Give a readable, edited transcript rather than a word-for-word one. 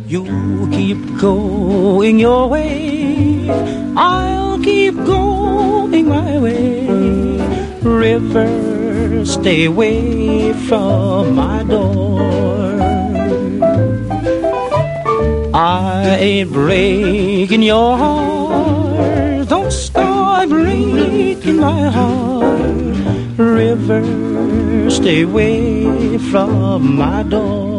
You keep going your way, I'll keep going my way. River, stay away from my door. I ain't breaking your heart, don't start breaking my heart. River, stay away from my door.